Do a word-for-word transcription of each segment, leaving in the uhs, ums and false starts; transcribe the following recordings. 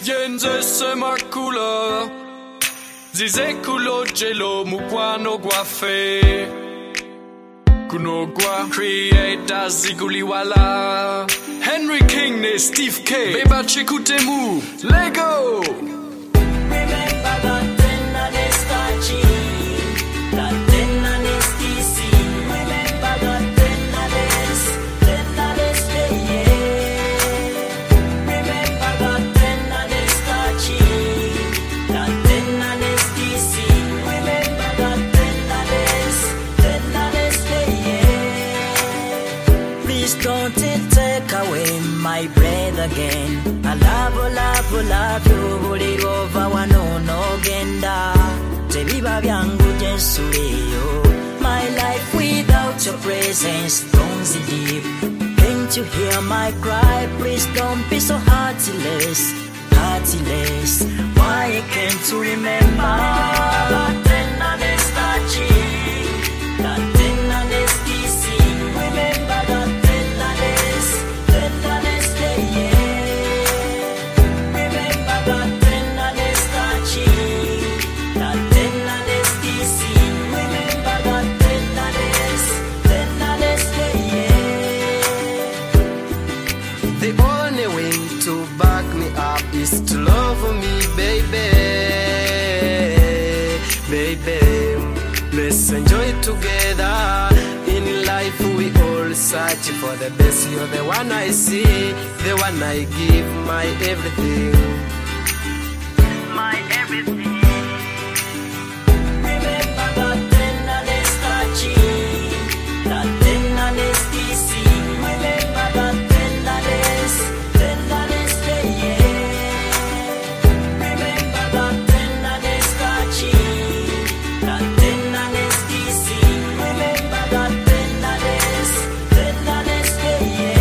yenze semakula zizekulo jelo mukwano gwafe kunogwa creator ziguliwala Henry King ne Steve K Beba Chikutemu Lego. Remember that ten and estachi that ten and stc. Remember that ten and es ten and esteye. Remember that ten and estachi that ten and stc. Remember that ten and es ten and esteye. Please don't take away my breath again. I love, love, love you. Buli over one no genda. Tebiba byangu jesuleyo. My life without your presence drones deep. Can't you hear my cry? Please don't be so heartless, heartless. Why can't you remember? Ten and estachi, that ten and stc. Remember that ten and es, ten and esteye. Remember that ten and estachi, that ten and stc. Remember that ten and es, ten and esteye. The only way to back me up is to love me, baby, baby. Let's enjoy together. In life we all search for the best. You're the one I see, the one I give my everything, my everything. Remember that ten and estachi, that ten and stc. Remember that ten and es, ten and esteye. Remember that ten and estachi, that ten and stc. Remember that ten and es, ten and esteye.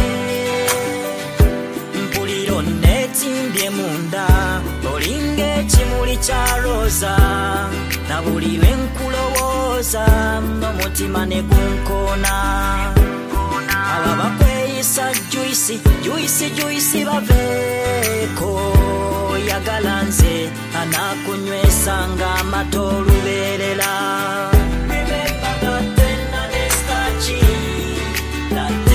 Mpuliro netimbye munda, olinga ekimuli kya roza. Na buli lwe nkulowooza n'omutima ne gunkona. Aba bakweyisa juisi, juisi, juisi baveeko. Yagala nze anaakunywesa ng'amata olubeerera. Remember that ten and estachi, that